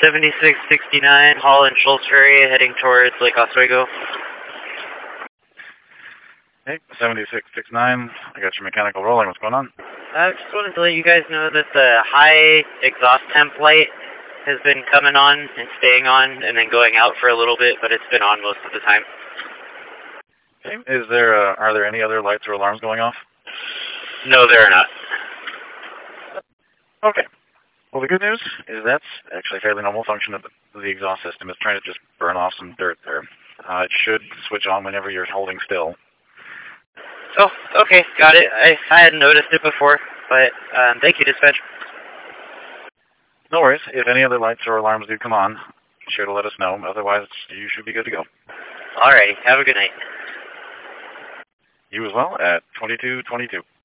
7669, Holland Schultz Ferry, heading towards Lake Oswego. Hey, 7669, I got your mechanical rolling. What's going on? I just wanted to let you guys know that the high exhaust temp light has been coming on and staying on and then going out for a little bit, but it's been on most of the time. Okay. Are there any other lights or alarms going off? No, there are not. Okay. Well, the good news is that's actually a fairly normal function of the exhaust system. It's trying to just burn off some dirt there. It should switch on whenever you're holding still. Oh, okay, got it. I hadn't noticed it before, but thank you, dispatch. No worries. If any other lights or alarms do come on, be sure to let us know. Otherwise, you should be good to go. Alrighty, have a good night. You as well at 2222.